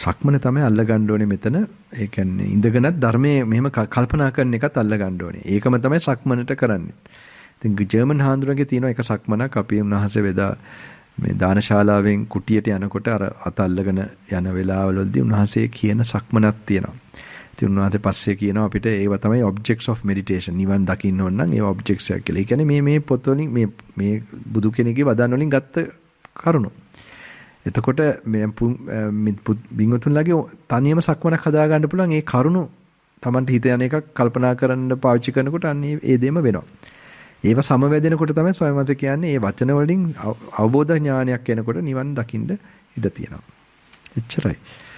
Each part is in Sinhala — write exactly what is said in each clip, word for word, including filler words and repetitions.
සක්මන තමයි අල්ල ගන්න ඕනේ මෙතන. ඒ කියන්නේ ඉඳගෙනත් ධර්මයේ මෙහෙම කල්පනා කරන එකත් අල්ල ගන්න ඕනේ. ඒකම තමයි සක්මනට කරන්නේ. ඉතින් ජර්මන් හාමුදුරන්ගේ තියෙන එක සක්මනක් අපි උන්වහන්සේ වෙදා මේ දානශාලාවෙන් කුටියට යනකොට අර අත අල්ලගෙන යන වෙලාවවලදී උන්වහන්සේ කියන සක්මනක් තියෙනවා. ඉතින් උන්වහන්සේ පස්සේ කියනවා අපිට ඒව තමයි objects of meditation. නිවන් දකින්න ඕන නම් ඒව objects එක කියලා. ඒ කියන්නේ මේ මේ පොත්වලින් මේ මේ බුදු කෙනෙක්ගේ වදන් වලින් ගත්ත කරුණු. එතකොට මේ බින්වතුන්ලාගේ තනියම සක්මනක් හදා ගන්න පුළුවන් ඒ කරුණු Tamanට හිත යන එකක් කල්පනා කරන්න පාවිච්චි කරනකොට අන්න ඒ දෙයම වෙනවා. ඒව සමවැදෙනකොට තමයි ස්වාමීන් වහන්සේ කියන්නේ මේ වචන වලින් අවබෝධ ඥානයක් එනකොට නිවන් දකින්න ඉඩ තියෙනවා. එච්චරයි.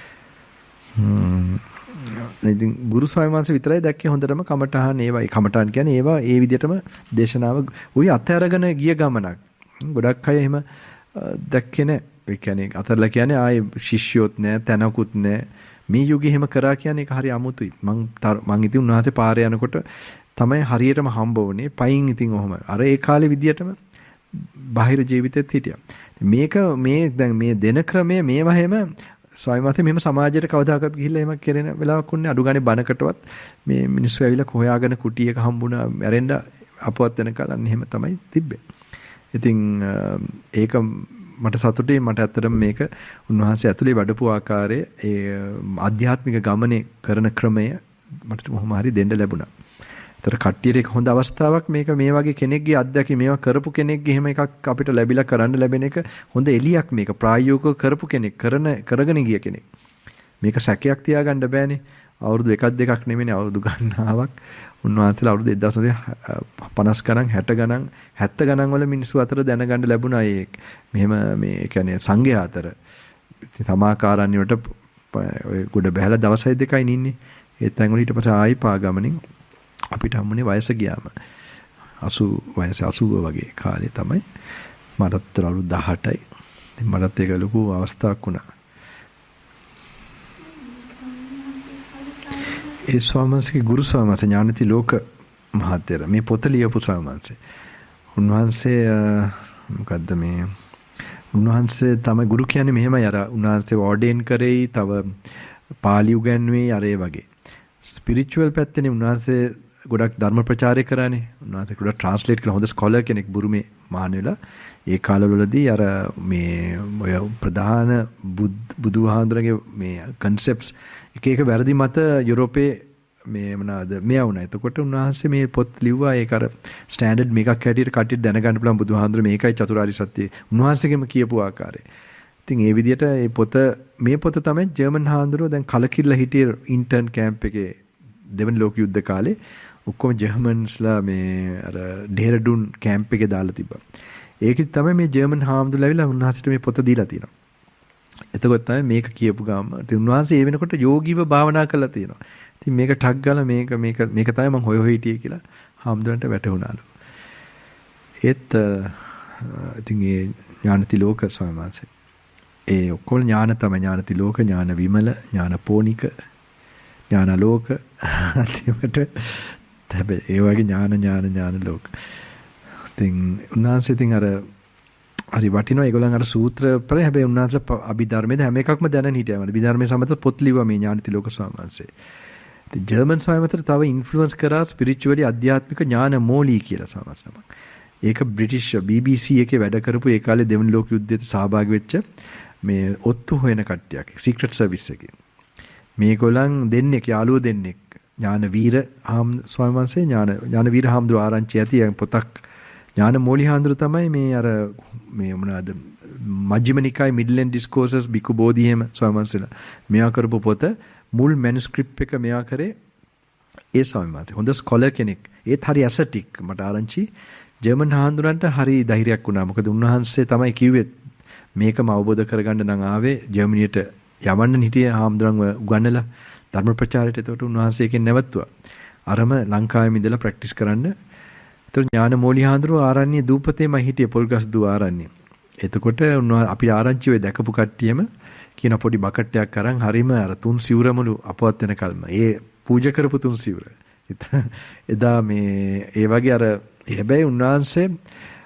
හ්ම්. ඉතින් ගුරු ස්වාමීන් වහන්සේ විතරයි දැක්කේ හොඳටම කමඨහන් ඒවයි. කමඨහන් කියන්නේ ඒවා ඒ විදිහටම දේශනාව උයි අත්හැරගෙන ගිය ගමනක්. ගොඩක් අය එහෙම දැක්කේ නැහැ. ඒ කියන්නේ අතරලා කියන්නේ ආයේ ශිෂ්‍යොත් නැහැ, තැනකුත් නැහැ. මේ යුගෙ එහෙම කරා කියන්නේ ඒක හරි අමුතුයි. මං මං ඉතින් උන්වහන්සේ පාරේ යනකොට තමයි හරියටම හම්බ වුණේ. පයින් ඉතින් ඔහොම. අර ඒ කාලේ විදියටම බාහිර ජීවිතෙත් හිටියා. මේක මේ දැන් මේ දෙන ක්‍රමය මේවා හැම ස්වයංවතේ මෙහෙම සමාජයට කවදාකවත් ගිහිල්ලා එහෙම කෙරෙන වෙලාවක් උන්නේ අඩු ගානේ බනකටවත් මේ මිනිස්සු ඇවිල්ලා කොහොයාගෙන කුටියක හම්බුණා මැරෙන්න අපවත් වෙනකල් අන්න එහෙම තමයි තිබ්බේ. ඉතින් ඒක මට සතුටුයි මට ඇත්තටම මේක උන්වහන්සේ ඇතුලේ වඩපු ආකාරයේ ඒ ආධ්‍යාත්මික ගමනේ කරන ක්‍රමය මට කොහොම හරි දෙන්න ලැබුණා. ඒතර කට්ටියට එක හොඳ අවස්ථාවක් මේක මේ වගේ කෙනෙක්ගේ අත්දැකීම මේවා කරපු කෙනෙක්ගේ එහෙම එකක් අපිට ලැබිලා කරන්න ලැබෙන එක හොඳ එලියක් මේක ප්‍රායෝගිකව කරපු කෙනෙක් කරන කරගෙන ගිය කෙනෙක්. මේක සැකයක් තියාගන්න බෑනේ. අවුරුදු එකක් දෙකක් නෙමෙයි අවුරුදු ගණනාවක් උන්වහන්සේලා අවුරුදු එක්දාස් නවසිය පනස් ගණන් හැට ගණන් හැත්තෑ ගණන් වල මිනිස්සු අතර දැනගන්න ලැබුණා ඒ මෙහෙම මේ කියන්නේ සංඝයා අතර තමාකාරණ්‍ය වලට ඔය ගොඩ බහැලා දවසයි දෙකයි නින්නේ ඒ තැන් වල ඊට පස්සේ ආයි පාගමනින් අපිට හම්බුනේ වයස ගියාම අසූ වයස අසූව වගේ කාලේ තමයි මටත් අවුරුදු දහඅටයි ඉතින් මටත් ඒක ලොකු අවස්ථාවක් වුණා. ඒ ස්වාමීන්ගේ ගුරු ස්වාමීන් ඥානති ලෝක මහත්තයර මේ පොත ලියපු ස්වාමීන්සේ උන්වහන්සේ මොකද්ද මේ උන්වහන්සේ තමයි ගුරු කියන්නේ මෙහෙමයි අර උන්වහන්සේ ඕඩේන් කරේ තව පාලි උගන්වුවේ අර ඒ වගේ ස්පිරිචුවල් පැත්තනේ උන්වහන්සේ ගොඩක් ධර්ම ප්‍රචාරය කරානේ උන්වහන්සේ ගොඩක් ට්‍රාන්ස්ලේට් කරන හොඳ ස්කෝලර් කෙනෙක් බුරුමේ මහාන වෙලා ඒ කාලවලදී අර මේ ඔය ප්‍රධාන බුදුහාඳුරගේ මේ කන්සෙප්ට්ස් එක එක වැරදි මත යුරෝපේ මේ මොනවාද මෙයා වුණා. එතකොට උන්වහන්සේ මේ පොත් ලිව්වා ඒක අර ස්ටෑන්ඩඩ් මේකක් හැටියට කට්ටියට දැනගන්න පුළුවන් බුදුහාඳුර මේකයි චතුරාර්ය සත්‍ය. උන්වහන්සේගෙම කියපු ආකාරය. ඉතින් ඒ විදිහට මේ පොත මේ පොත තමයි ජර්මන් හාඳුරෝ දැන් කලකිරලා හිටියේ ඉන්ටර්න් කැම්ප් එකේ දෙවන ලෝක යුද්ධ කාලේ ඔක්කොම ජර්මන්ස්ලා මේ අර ඩෙහරඩුන් කැම්ප් එකේ දාලා තිබ්බා. ඒකෙත් තමයි මේ ජර්මන් හාමුදුරුවෝ ඇවිල්ලා උන්වහන්සේට මේ පොත දීලා තියෙනවා. එතකොට තමයි මේක කියපු ගාම ඉතින් උන්වහන්සේ ඒ වෙනකොට යෝගීව භාවනා කරලා තියෙනවා. ඉතින් මේක ටක් ගාලා මේක මේක මේක තමයි මම හොය හොය හිටියේ කියලා හාමුදුරන්ට වැටහුණාලු. ඒත් ඉතින් ඒ ඥානති ලෝක ස්වාමීන් වහන්සේ ඒ ඔක්කොම ඥාන තමයි ඥානති ලෝක ඥාන විමල ඥාන පෝනික ඥාන ලෝක අන්තිමට හැබැයි ඒ වගේ ඥාන ඥාන ඥාන ලෝක. ඉතින් උන්වහන්සේ ඉතින් අර හරි වටිනවා ඒගොල්ලන් අර සූත්‍ර පෙර හැබැයි උන්වහන්සේලා අභිධර්මයේද හැම එකක්ම දැනන් හිටියා. අභිධර්මයේ සමත පොත් ලිව්වා මේ ඥානති ලෝක ස්වාමීන් වහන්සේ. ඉතින් ජර්මන් ස්වාමීන් වහන්සේ තව ඉන්ෆ්ලුවන්ස් කරා ස්පිරිචුවලි අධ්‍යාත්මික ඥාන මෝලී කියලා ස්වාමීන් වහන්සේ. ඒක බ්‍රිටිෂ් බී බී සී එකේ වැඩ කරපු ඒ කාලේ දෙවන ලෝක යුද්ධයට සහභාගී වෙච්ච මේ ඔත්තු හොයන කට්ටියක් සීක්‍රට් සර්විස් එකේ. මේගොල්ලන් දෙන්නෙක් යාළුවෝ දෙන්නෙක් ඥාන වීර හාම් ස්වාමීන් වහන්සේ ඥාන ඥාන වීර හාමුදුරුවෝ ආරංචි ඇති පොතක් ඥාන මෝලි හාමුදුරුවෝ තමයි මේ අර මේ මොනවාද මජ්ක්‍ධිම නිකාය මිඩ්ලෙන් ඩිස්කෝසස් බිකු බෝධි එහෙම ස්වාමීන් වහන්සේලා මෙයා කරපු පොත මුල් මැනුස්ක්‍රිප්ට් එක මෙයා කරේ ඒ ස්වාමීන් වහන්සේ හොඳ ස්කෝලර් කෙනෙක් ඒත් හරි ඇසටික් මට ආරංචි ජර්මන් හාමුදුරන්ට හරි ධෛර්යයක් වුණා මොකද උන්වහන්සේ තමයි කිව්වේ මේකම අවබෝධ කරගන්න නම් ආවේ ජර්මනියට යවන්න හිටියේ හාමුදුරන්ව උගන්නලා ධර්ම ප්‍රචාරයට එතකොට උන්වහන්සේ එකෙන් නැවතුවා අරම ලංකාවේ ඉඳලා ප්‍රැක්ටිස් කරන්න එතකොට ඥාන මෝලි හාමුදුරුවෝ ආරණ්‍ය දූපතේම හිටියේ පොල්ගස් දුව ආරණ්‍ය. එතකොට අපි ආරංචි වෙ දැකපු කට්ටියම කියන පොඩි බකට් එකක් අරන් හරීම අර තුන් සිවුරමුළු අපවත් වෙන කල්ම. ඒ පූජා කරපු තුන් සිවුර. එදා මේ ඒ වගේ අර හැබැයි උන්වහන්සේ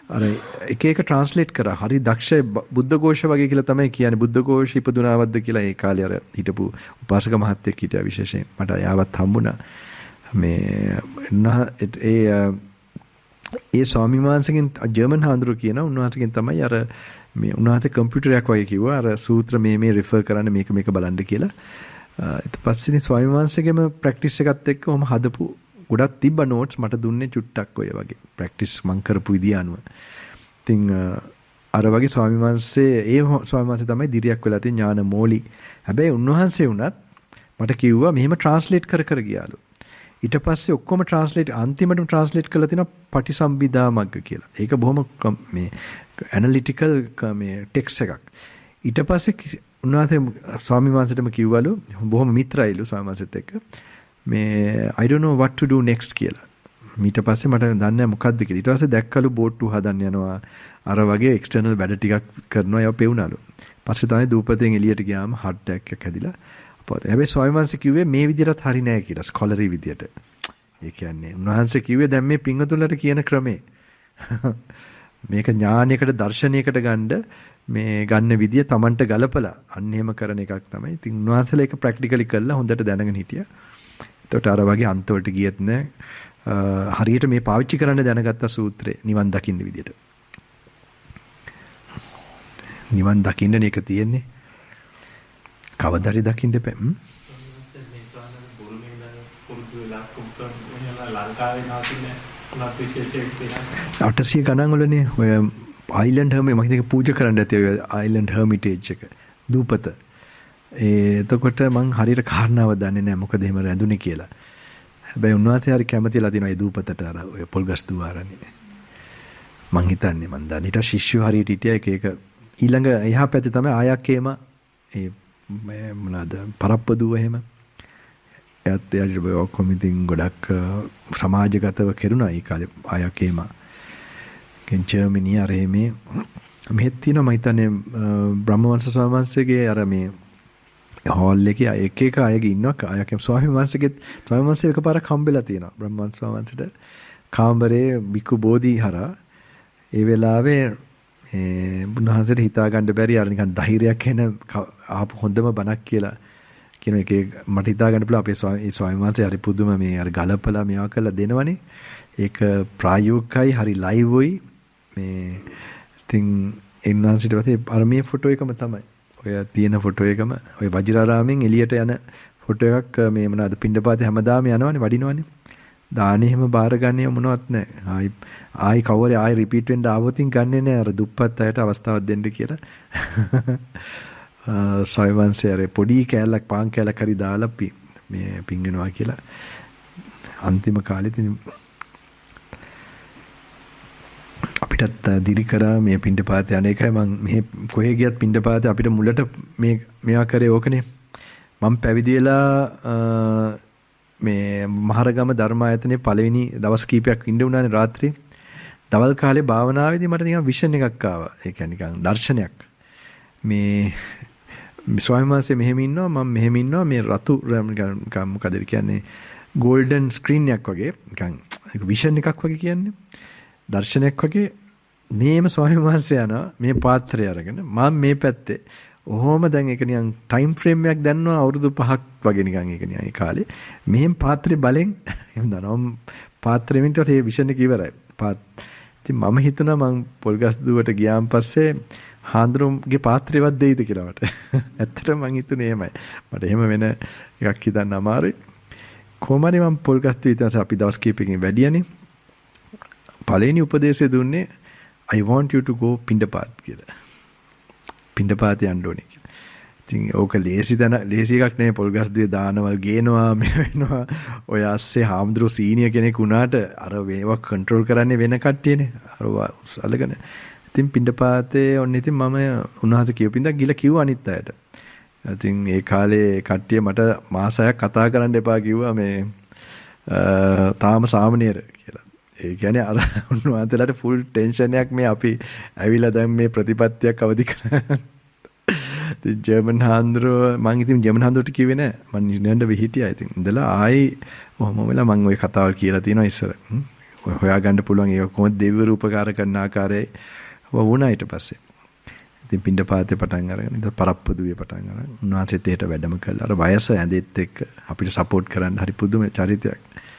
අර එක එක ට්‍රාන්ස්ලේට් කරා. හරි දක්ෂ බුද්ධඝෝෂ වගේ කියලා තමයි කියන්නේ. බුද්ධඝෝෂ ඉපදුනාවද්ද කියලා ඒ කාලේ අර හිටපු උපාසක මහත්තයෙක් හිටියා විශේෂයෙන්. මට යාවත් හම්බුණා. මේ ඒ ඒ ස්වාමීන් වහන්සේගෙන් ජර්මන් හාමුදුරුවෝ කියන උන්වහන්සේගෙන් තමයි අර මේ උන්වහන්සේ කම්පියුටරයක් වගේ කිව්වා. අර සූත්‍ර මේ මේ රිෆර් කරන්න මේක මේක බලන්න කියලා. ඊට පස්සේ ඉතින් ස්වාමීන් වහන්සේගෙම ප්‍රැක්ටිස් එකත් එක්ක ඔහම හදපු ගොඩක් තිබ්බ නෝට්ස් මට දුන්නේ චුට්ටක් ඔය වගේ ප්‍රැක්ටිස් මං කරපු විදිය අනුව. ඉතින් අර වගේ ස්වාමීන් වහන්සේ ඒ ස්වාමීන් වහන්සේ තමයි දිරියක් වෙලා තියෙන ඥාන මෝලි. හැබැයි උන්වහන්සේ වුණත් මට කිව්වා මෙහෙම ට්‍රාන්ස්ලේට් කර කර ගියාලු. ඊට පස්සේ ඔක්කොම ට්‍රාන්ස්ලේට් අන්තිමටම ට්‍රාන්ස්ලේට් කරලා තිනවා පටිසම්භිදා මග්ග කියලා. ඒක බොහොම මේ ඇනලිටිකල් මේ ටෙක්ස්ට් එකක්. ඊට පස්සේ උන්වහන්සේ ස්වාමීන් වහන්සේටම කිව්වලු බොහොම මිත්‍රයිලු ස්වාමීන් වහන්සේත් එක්ක මේ I don't know what to do next කියලා. ඊට පස්සේ මට දන්නේ නැහැ මොකද්ද කියලා. ඊට පස්සේ දැක්කලු බෝට්ටු හදන්න යනවා. අර වගේ එක්ස්ටර්නල් වැඩ ටිකක් කරනවා ඒවා පෙවුනලු. පස්සේ තමයි දූපතෙන් එළියට ගියාම හાર્ට් ඇටැක් එකක් හැදිලා. අපෝත. හැබැයි ස්වාමීන් වහන්සේ කිව්වේ මේ විදිහටත් හරි නෑ කියලා ස්කොලරි විදිහට. ඒ කියන්නේ උන්වහන්සේ කිව්වේ දැන් මේ පිංගතුලට කියන ක්‍රමේ. මේක ඥානයකට දර්ශනයකට ගන්න මේ ගන්න විදිය Tamanට ගලපලා අන්න එහෙම කරන එකක් තමයි. ඉතින් උන්වහන්සේලා ඒක ප්‍රැක්ටිකලි කළා හොඳට දැනගෙන හිටියා. එතකොට අර වගේ අන්තවලට ගියෙත් නෑ. හරියට මේ පාවිච්චි කරන්න දැනගත්ත සූත්‍රේ නිවන් දකින්න විදියට. නිවන් දකින්න නේ එක තියෙන්නේ. කවදාරි දකින්න එපා. මේ ස්වාමීන් බුරුමේ පුරුදු වෙලා කුම්කම් වෙනවා ලංකාවේ නාතිනේ උනත් විශේෂයෙන් තියෙනවා. අටසිය ගණන් වලනේ ඔය අයිලන්ඩ් හර්මි මම හිතේ පූජා කරන්න ඇති ඔය අයිලන්ඩ් හර්මිටේජ් එක දූපත. ඒ එතකොට මං හරියට කාරණාව දන්නේ නැහැ මොකද එහෙම රැඳුනේ කියලා. හැබැයි උන්වහන්සේ හරි කැමතිලා දිනවා ඒ දූපතට අර ඔය පොල්ගස් දුවාරන්නේ. මං හිතන්නේ මං දන්නේ ඊට ශිෂ්‍යෝ හරියට හිටියා එක එක ඊළඟ එහා පැත්තේ තමයි ආයක්කේම ඒ මොනවාද පරප්පදුව එහෙම. එයත් එයාට ඔක්කොම ඉතින් ගොඩක් සමාජගතව කෙරුණා ඒ කාලේ ආයක්කේම. කෙන් ජර්මනි අර මේ මෙහෙත් තියෙනවා මම හිතන්නේ බ්‍රහ්මවංශ ස්වාමීන් වහන්සේගේ අර මේ හෝල් එකේ එක එක අයගේ ඉන්නවා අයකම් ස්වාමීන් වහන්සේගේ ස්වාමීන් වහන්සේ එකපාරක් හම්බෙලා තියෙනවා බ්‍රහ්මවංශ ස්වාමීන් වහන්සේට කාමරේ බිකු බෝධිහරා ඒ වෙලාවේ ඒ බුදුහාසට හිතා ගන්න බැරි අර නිකන් ධෛර්යයක් එන ආපු හොඳම බණක් කියලා කියන එකේ මට හිතා ගන්න පුළුවන් අපේ ස්වාමීන් වහන්සේ හරි පුදුම මේ අර ගලපලා මේවා කරලා දෙනවනේ ඒක ප්‍රායෝගිකයි හරි ලයිව්යි මේ ඉතින් එන්නාන්සිට පස්සේ අර මේ ෆොටෝ එකම තමයි ඔය තියෙන ෆොටෝ එකම ඔය වජිරාරාමෙන් එළියට යන ෆොටෝ එකක් මේ මොනවාද පින්ඩපාතේ හැමදාම යනවනේ වඩිනවනේ දානේ එහෙම බාරගන්නේ මොනවත් නැහැ ආයි ආයි කවරේ ආයි රිපීට් වෙන්න ආවොතින් ගන්නෙ නැහැ අර දුප්පත් අයට අවස්ථාවක් දෙන්න කියලා සොයවන්සේ අර පොඩි කෑල්ලක් පාන් කෑල්ලක් හරි දාලා මේ පිංගනවා කියලා අන්තිම කාලෙත් අපිටත් දිරි කරා මේ පින්ඩපාත යන එකයි මම මේ කොහෙ ගියත් පින්ඩපාත අපිට මුලට මේ මේවා කරේ ඕකනේ මම පැවිදි වෙලා මේ මහරගම ධර්මායතනයේ පළවෙනි දවස් කීපයක් ඉඳ උනානේ රාත්‍රියේ දවල් කාලේ භාවනාවේදී මට නිකන් විෂන් එකක් ආවා ඒ කියන්නේ නිකන් දර්ශනයක් මේ ස්වාමීන් වහන්සේ මෙහෙම ඉන්නවා මම මෙහෙම ඉන්නවා මේ රතු නිකන් මොකද කියන්නේ ගෝල්ඩන් ස්ක්‍රීන් එකක් වගේ නිකන් විෂන් එකක් වගේ කියන්නේ දර්ශනයක් වගේ මේම ස්වාමීන් වහන්සේ යනවා මේ පාත්‍රය අරගෙන මම මේ පැත්තේ ඔහොම දැන් ඒක නිකන් ටයිම් ෆ්‍රේම් එකක් දැන්නවා අවුරුදු පහක් වගේ නිකන් ඒක නිකන් ඒ කාලේ මෙහෙම පාත්‍රේ බලෙන් එහෙම දනවම් පාත්‍රෙ මින්ට ඒ විෂන් එක ඉවරයි පාත් ඉතින් මම හිතුණා මං පොල්ගස් දුවට ගියාන් පස්සේ හාන්දරුම්ගේ පාත්‍රෙවත් දෙයිද කියලා මට ඇත්තටම මං හිතුනේ එහෙමයි මට එහෙම වෙන එකක් හිතන්න අමාරුයි කොහොම හරි මං පොල්ගස් දුව අපි දවස් කීපකින් වැඩියනේ පළවෙනි උපදේශය දුන්නේ I want you to go පින්ඩපාත කියලා. පින්ඩපාත යන්න ඕනේ කියලා. ඉතින් ඕක ලේසි දන ලේසි එකක් නෙමෙයි පොල්ගස් දුවේ දානවල් ගේනවා මේ වෙනවා. ඔය ASCII හාමුදුරුවෝ සීනියර් කෙනෙක් වුණාට අර මේවා කන්ට්‍රෝල් කරන්නේ වෙන කට්ටියනේ. අර උසලගෙන. ඉතින් පින්ඩපාතේ ඔන්න ඉතින් මම උන්වහන්සේ කියපින්දා ගිල කිව්වා අනිත් අයට. ඉතින් ඒ කාලේ කට්ටිය මට මාස හයක් කතා කරන්න එපා කිව්වා මේ තාම සාමනීර කියලා. ඒ කියන්නේ අර උන්වහන්සේලාට ෆුල් ටෙන්ෂන් එකක් මේ අපි ඇවිල්ලා දැන් මේ ප්‍රතිපත්තියක් අවදි කරන්නේ. ඉතින් ජර්මන් හාන්දරෝ මං ඉතින් ජර්මන් හාන්දරට කිව්වේ නෑ. මං නිකන්ද වෙහිටියා ඉතින්. ඉඳලා ආයි ඔහොම වෙලා මං ওই කතාවල් කියලා තියෙනවා ඉස්සර. හොයාගන්න පුළුවන් ඒක කොහොමද දෙවිවරු උපකාර කරන ආකාරය වුණා ඊට පස්සේ. ඉතින් පින්ඩපාතේ පටන් අරගෙන ඉතින් පරප්පුදුවේ පටන් අරගෙන උන්වහන්සේත් ඒට වැඩම කළා. අර වයස ඇඳෙත් එක්ක අපිට සපෝට් කරන්න හරි පුදුම චරිතයක්.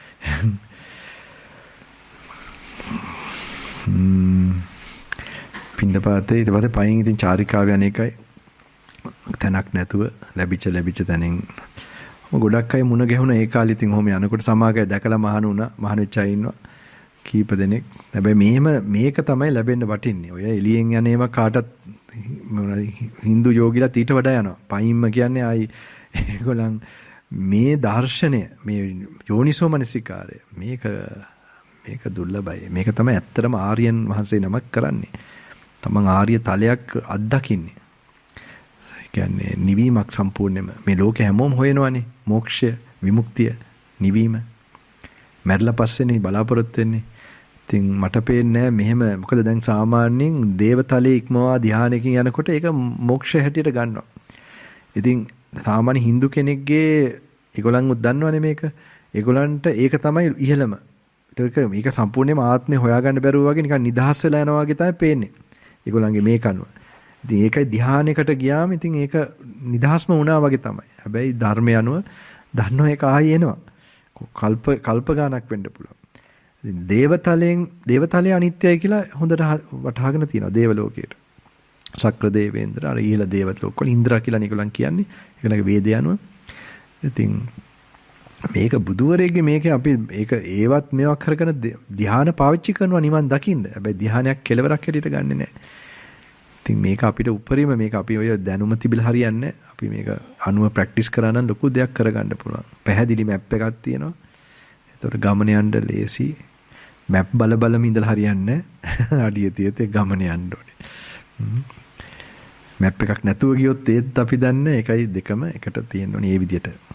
පින්ඩපාතේ ඊට පස්සේ පයින් ඉතින් චාරිකාව යන්නේකයි තැනක් නැතුව ලැබිච්ච ලැබිච්ච තැනින් ගොඩක් අය මුණ ගැහුණා ඒ කාලේ. ඉතින් ඔහොම යනකොට සමාගය දැකලා මහාන වුණා. මහාන වෙච්ච අය ඉන්නවා කීප දෙනෙක්. හැබැයි මේම මේක තමයි ලැබෙන්න වටින්නේ. ඔය එළියෙන් යන ඒවා කාටත් හින්දු යෝගිලා ඊට වඩා යනවා. පයින්ම කියන්නේ ආයි ඒගොල්ලන් මේ දර්ශනය මේ යෝනිසෝ මනසිකාරය මේක මේක දුර්ලභයි. මේක තමයි ඇත්තටම ආර්යයන් වහන්සේ නමක් කරන්නේ. තමන් ආර්ය තලයක් අත්දකින්නේ. ඒ කියන්නේ නිවීමක් සම්පූර්ණයෙන්ම මේ ලෝකේ හැමෝම හොයනවානේ. මෝක්ෂය, විමුක්තිය, නිවීම. මැරිලා පස්සේනේ බලාපොරොත්තු වෙන්නේ. ඉතින් මට පේන්නේ මෙහෙම මොකද දැන් සාමාන්‍යයෙන් දේවතලයේ ඉක්මවා ධානයකින් යනකොට ඒක මොක්ෂය හැටියට ගන්නවා. ඉතින් සාමාන්‍ය Hindu කෙනෙක්ගේ ඒගොල්ලන් උත් දන්නවනේ මේක. ඒගොල්ලන්ට ඒක තමයි ඉහළම. ඒක මේක සම්පූර්ණයෙන්ම ආත්මේ හොයාගන්න බැරුව වගේ නිකන් නිදහස් වෙලා යනවා වගේ තමයි පේන්නේ. ඒගොල්ලන්ගේ මේක අනුව. ඉතින් ඒකයි ධානයකට ගියාම ඉතින් ඒක නිදහස්ම වුණා වගේ තමයි. හැබැයි ධර්මය අනුව දන්නව ඒක ආයි එනවා. කල්ප කල්ප ගානක් වෙන්න පුළුවන්. දේවතලයෙන් දේවතලයේ අනිත්‍යයි කියලා හොඳට වටහාගෙන තියෙනවා දේව ලෝකයට. සක්‍ර දේවේන්ද්‍ර අර ඊළ දේවත ලෝකවල ඉන්ද්‍රා කියලා නිකලන් කියන්නේ. ඒකලගේ වේදය අනුව. ඉතින් මේක බුදුවරයෙක්ගේ මේක අපි ඒක ඒවත් මේවා කරගෙන ධ්‍යාන පාවිච්චි කරනවා නිවන් දකින්න. හැබැයි ධ්‍යානයක් කෙලවරක් හැටියට ගන්නෙ නැහැ. ඉතින් මේක අපිට උපරිම මේක අපි ඔය දැනුම තිබිලා හරියන්නේ. අපි මේක අනුව ප්‍රැක්ටිස් කරා නම් ලොකු දෙයක් කරගන්න පුළුවන්. පැහැදිලි මැප් එකක් තියෙනවා. ඒතකොට ගමන යන්න ලේසි. මැප් බල බලම ඉඳලා හරියන්නේ නැහැ. අඩිය තියතේ ගමන යන්න ඕනේ. මැප් එකක් නැතුව ගියොත් ඒත් අපි දන්නේ ඒකයි දෙකම එකට තියෙන්න ඕනේ මේ විදිහට.